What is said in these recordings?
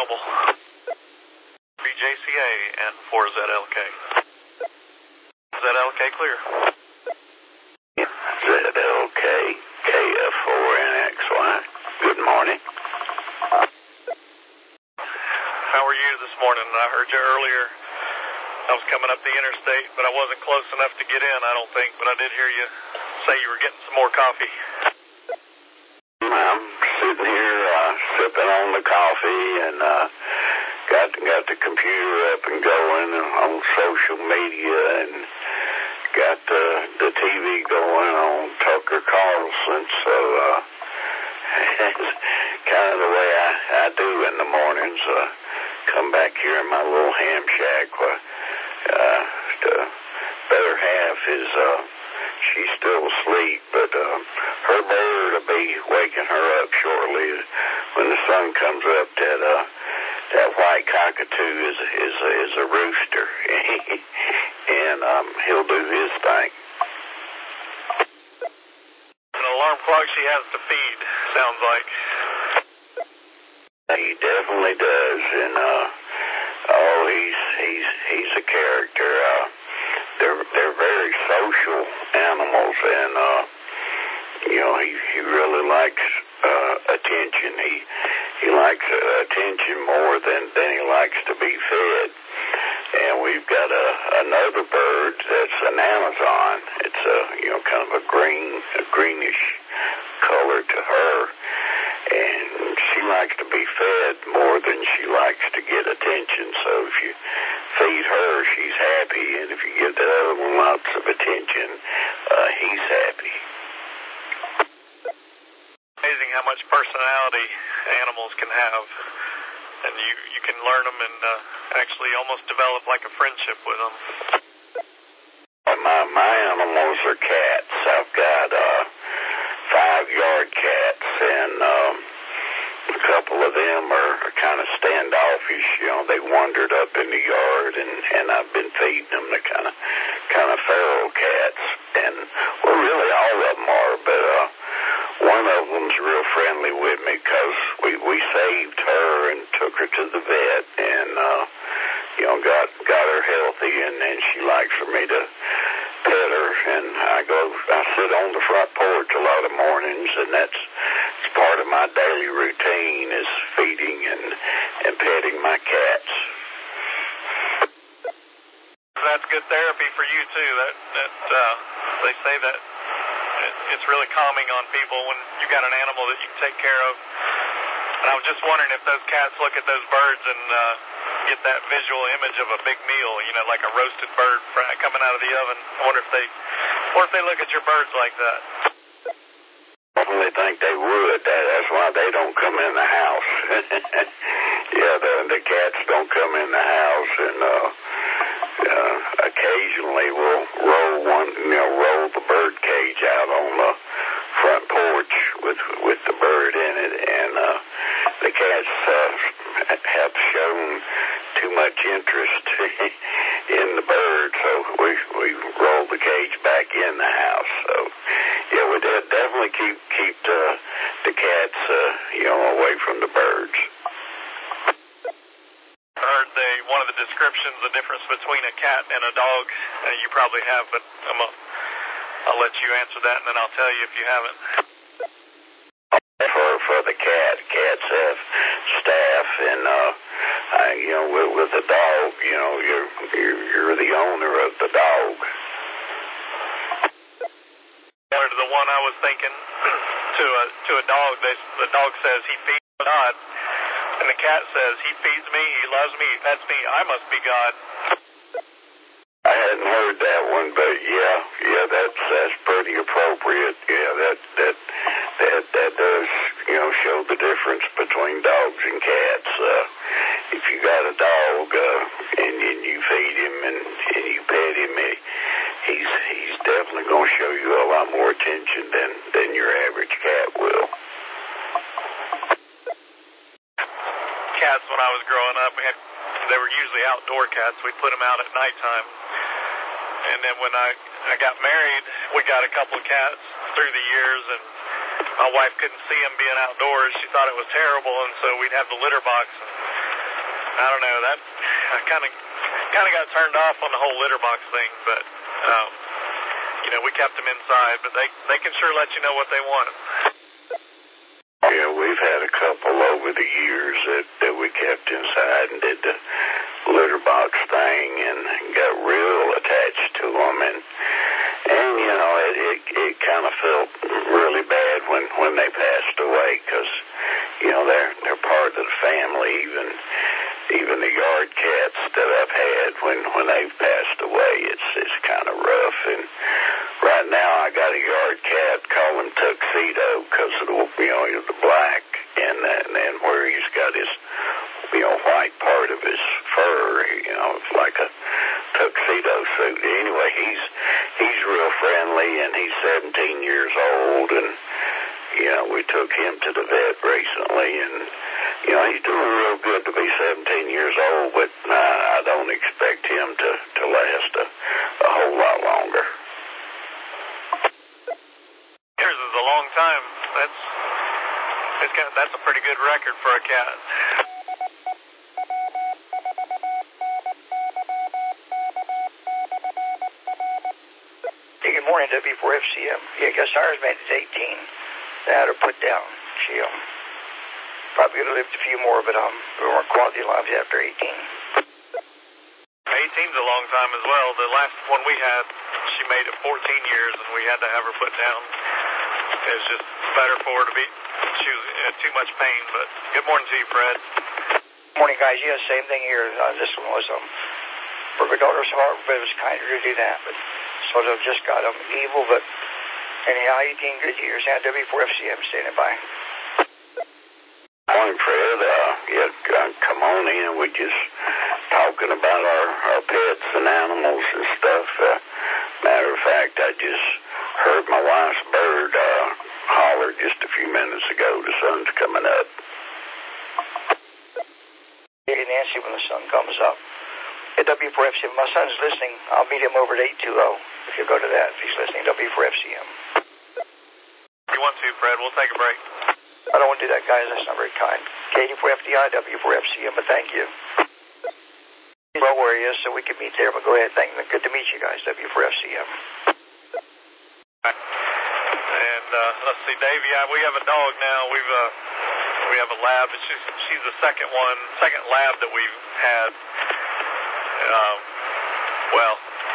available. BJCA and 4ZLK. ZLK clear. ZLK, KF4NXY. Good morning. How are you this morning? I heard you earlier. I was coming up the interstate, but I wasn't close enough to get in, I don't think. But I did hear you say you were getting some more coffee. I'm sitting here sipping on the coffee and got the computer up and going on social media and got the TV going on Tucker Carlson. So it's kind of the way I do in the mornings. Come back here in my little ham shack where the better half is she's still asleep, but her bird will be waking her up shortly when the sun comes up. That white cockatoo is a rooster, and he'll do his thing. An alarm clock she has to feed, sounds like. He definitely does, and he's a character. They're very social animals, and he really likes attention. He likes attention more than he likes to be fed. And we've got another bird that's an Amazon. It's kind of a greenish color to her. And she likes to be fed more than she likes to get attention. So if you feed her, she's happy. And if you give the other one lots of attention, he's happy. Amazing how much personality animals can have. And you can learn them and actually almost develop like a friendship with them. My animals are cats. I've got 5-yard cats, and a couple of them are kind of standoffish. They wandered up in the yard, and I've been feeding them the kind of feral cats. And well, really all of them are, but one of them's real friendly with me because we saved her and took her to the vet, and got her healthy, and she likes for me to pet her, and I sit on the front porch a lot of mornings, and it's part of my daily routine is feeding and petting my cats. That's good therapy for you too. That they say that it's really calming on people when you got an animal that you can take care of. And I was just wondering if those cats look at those birds and get that visual image of a big meal, like a roasted bird coming out of the oven. I wonder if they look at your birds like that. I definitely think they would. That's why they don't come in the house. Yeah, the cats don't come in the house, and occasionally we'll roll the bird cage out on the front porch with the bird in it, and the cats have shown too much interest in the bird, so we roll the cage back in the house. So yeah, we definitely keep the cats away from the birds. I heard one of the descriptions, the difference between a cat and a dog. You probably have, but I'll let you answer that, and then I'll tell you if you haven't. For the cats have staff, and with a dog, you're the owner of the dog. Similar to the one I was thinking, to a dog, the dog says he feeds God, and the cat says he feeds me, he loves me, he pets me, I must be God. I hadn't heard that one, but yeah, that's pretty appropriate. Yeah, that does show the difference between dogs and cats. If you got a dog and you feed him and you pet him, he's definitely going to show you a lot more attention than your average cat will. Cats, when I was growing up, they were usually outdoor cats. We'd put them out at nighttime. And then when I got married, we got a couple of cats through the years, and my wife couldn't see them being outdoors. She thought it was terrible, and so we'd have the litter box. And I don't know. That I kind of got turned off on the whole litter box thing, but we kept them inside. But they can sure let you know what they want. Yeah, we've had a couple over the years that we kept inside and did the litter box thing and got real attached to them, and it kind of felt really bad when they passed away, because they're part of the family. Even the yard cats that I've had when they've passed away, it's kind of rough. And right now I got a yard cat, call him Tuxedo, because of the black, and then where he's got his white part of his fur, it's like a tuxedo suit. Anyway, he's real friendly, and he's 17 years old, and we took him to the vet recently, and he's doing real good to be 17 years old, but I don't expect him to last a whole lot longer. Years is a long time. That's a pretty good record for a cat. Hey, good morning, W4FCM. Yeah, Gus Irisman is 18. They had her put down. She probably would have lived a few more, but we weren't quality lives after 18. 18's a long time as well. The last one we had, she made it 14 years, and we had to have her put down. It was just better for her to be. She was in too much pain. But good morning to you, Fred. Morning, guys. Yeah, same thing here. This one was for my daughter's heart, but it was kinder to do that. But sort of just got evil, but anyhow, 18 good years. And W4FCM standing by. Morning, Fred. Come on in. We're just talking about our pets and animals and stuff. Matter of fact, I just heard my wife's bird holler just a few minutes ago. The sun's coming up. Hey, Nancy, when the sun comes up. At W4FCM, my son's listening. I'll meet him over at 820 if you go to that, if he's listening. W4FCM. If you want to, Fred, we'll take a break. I don't want to do that, guys. That's not very kind. KD4FDI, W4FCM, but thank you. Well, where he is, so we can meet there, but go ahead. Good to meet you guys, W4FCM. And let's see, Davey, we have a dog now. We have a lab. She's the second lab that we've had. Well,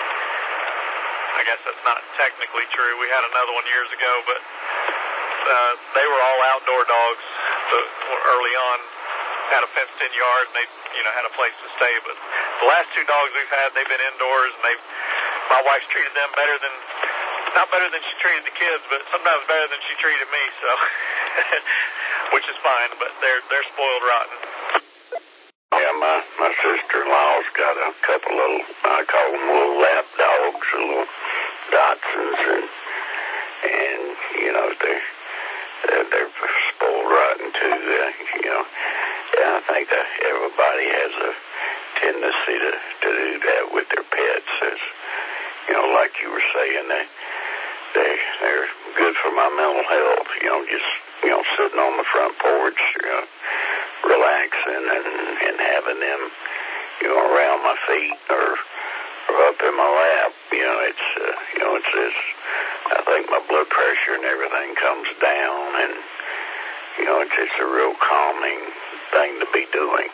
I guess that's not technically true. We had another one years ago, but they were all outdoor dogs early on. Had a fenced-in yard, and they, had a place to stay. But the last two dogs we've had, they've been indoors, and my wife's treated them not better than she treated the kids, but sometimes better than she treated me. So, which is fine, but they're spoiled rotten. Yeah, my sister-in-law's got a couple little, I call them little lap dogs, little Dachshunds, and they're spoiled rotten too. I think everybody has a tendency to do that with their pets. As like you were saying, they're good for my mental health. Just sitting on the front porch, relaxing and having them, around my feet or up in my lap. It's I think my blood pressure and everything comes down, and it's a real calming thing to be doing.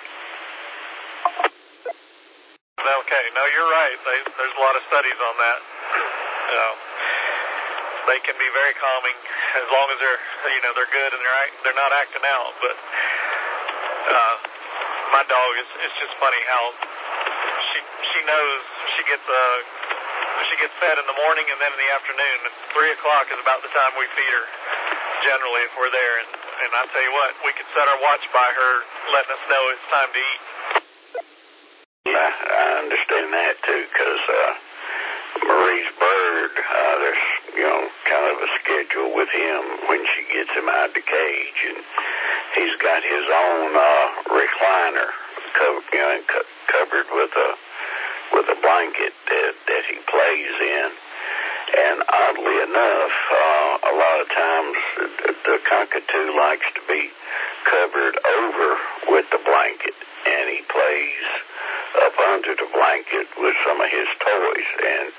Okay, no, you're right. There's a lot of studies on that. They can be very calming as long as they're good and they're not acting out. But my dog it's just funny how she knows she gets fed in the morning and then in the afternoon. 3 o'clock is about the time we feed her, generally, if we're there. And I tell you what, we can set our watch by her, letting us know it's time to eat. Yeah, I understand that too, because Marie's bird, there's kind of a schedule with him when she gets him out of the cage, and he's got his own recliner covered with a blanket that he plays in. And oddly enough, a lot of times the cockatoo likes to be covered over with the blanket, and he plays up under the blanket with some of his toys, and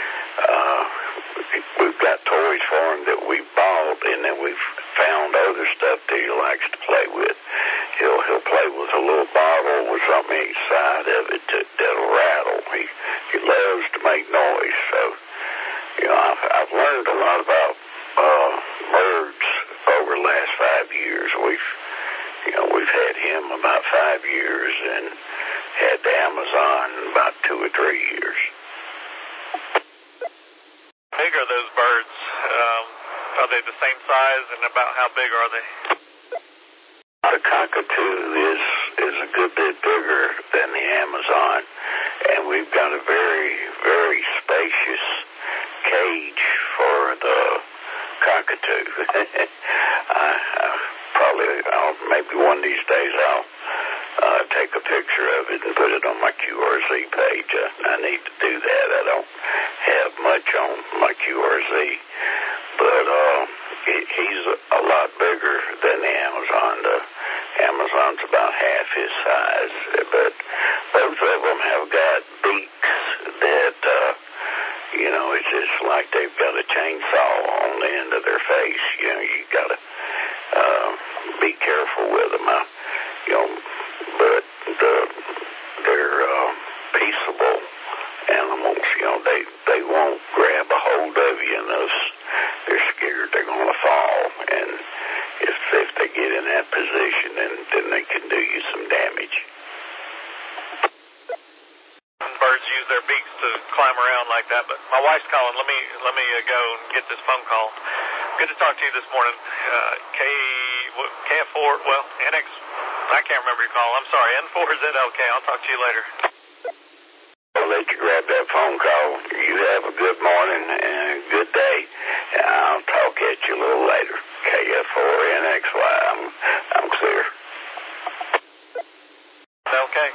we've got toys for him that we bought, and then we've found other stuff that he likes to play with. He'll play with a little bottle with something inside of it that'll rattle. He loves to make noise. So, I've learned a lot about birds over the last 5 years. We've had him about 5 years and had the Amazon about 2 or 3 years. How big are those birds? Are they the same size, and about how big are they? The cockatoo is a good bit bigger than the Amazon, and we've got a very, very spacious cage for the cockatoo. Maybe one of these days I'll take a picture of it and put it on my QRZ page. I need to do that. I don't have much on my QRZ, but he's a lot bigger than the Amazon. The Amazon's about half his size, but both of them have got beaks that, it's just like they've got a chainsaw on the end of their face. You got to be careful with them. But they're peaceable animals. They won't grab a hold of you unless they're scared they're going to fall. And if they get in that position, then they can do you some damage. Birds use their beaks to climb around like that, but my wife's calling. Let me go and get this phone call. Good to talk to you this morning. KF4, NX, I can't remember your call. I'm sorry, N4ZLK. I'll talk to you later. I'll let you grab that phone call. You have a good morning and a good day, and I'll talk at you a little later. KF4NXY, I'm clear. Okay.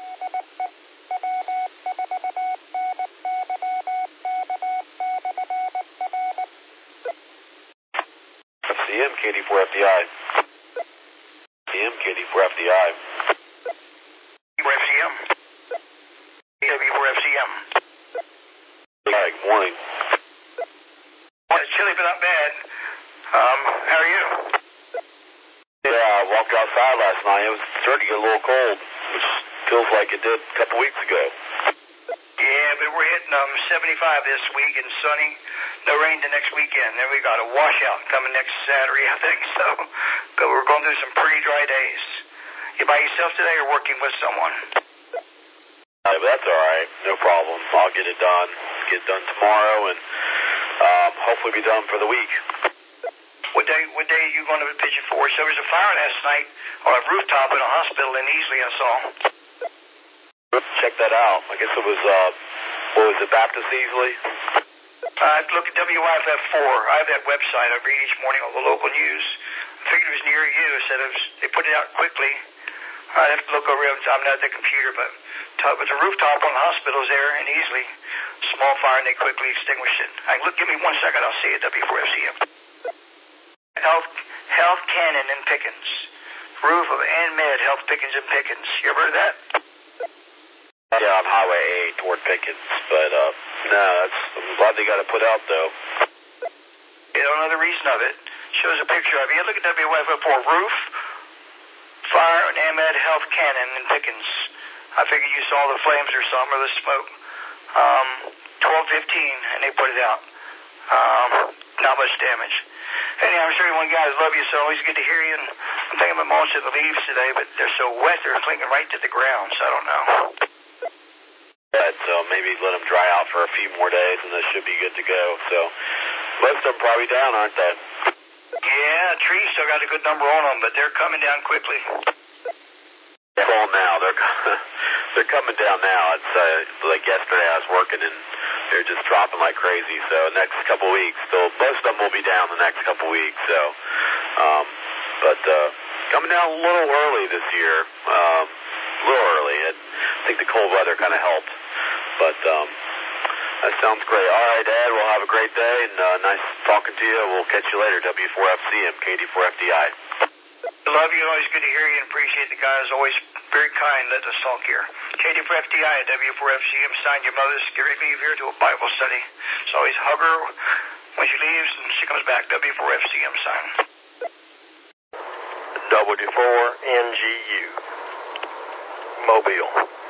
FCM, KD4FDI. FCM, KD4FDI. FCM. KW4FCM. Hi, good morning. It's chilly, but not bad. How are you? Yeah, I walked outside last night. It was starting to get a little cold, which feels like it did a couple weeks ago. Yeah, but we're hitting 75 this week and sunny. No rain the next weekend. Then we got a washout coming next Saturday, I think. So, but we're going through some pretty dry days. You by yourself today or working with someone? But that's all right. No problem. I'll get it done. Get it done tomorrow, and hopefully be done for the week. What day are you going to pitch it for? So there was a fire last night on a rooftop in a hospital in Easley, I saw. Check that out. I guess it was, what was it, Baptist Easley? Look at WIFF4. I have that website. I read each morning all the local news. I figured it was near you. I said they put it out quickly. I have to look over it. I'm not at the computer, but it was a rooftop on the hospitals there in Easley. Small fire, and they quickly extinguished it. Give me 1 second. I'll see it. W4FCM. Health Cannon in Pickens. Roof of ANMed Health Pickens and Pickens. You ever heard of that? Yeah, on Highway 8 toward Pickens, but I'm glad they got it put out though. You don't know the reason of it. Shows a picture of it. You look at WIFF4 roof, fire, and ANMed Health Cannon in Pickens. I figure you saw the flames or something, or the smoke. 12:15, and they put it out. Not much damage. Anyhow, I'm sure everyone guys love you, so always good to hear you. And I'm thinking about most of the leaves today, but they're so wet, they're clinging right to the ground, so I don't know. So maybe let them dry out for a few more days, and they should be good to go. So most of them probably down, aren't they? Yeah, trees still got a good number on them, but they're coming down quickly. They're full now. They're coming down now. It's like yesterday I was working, and they're just dropping like crazy. So next couple weeks, most of them will be down the next couple weeks. So, but coming down a little early this year. A little early. I think the cold weather kind of helped. But that sounds great. All right, Dad, we'll have a great day, and nice talking to you. We'll catch you later. W4FCM, KD4FDI. Love you. Always good to hear you and appreciate the guys. Always very kind. Let us talk here. Katie for FDI at W4FCM. Sign your mother. Scary leave here to a Bible study. So always hug her when she leaves and she comes back. W4FCM sign. W4NGU. Mobile.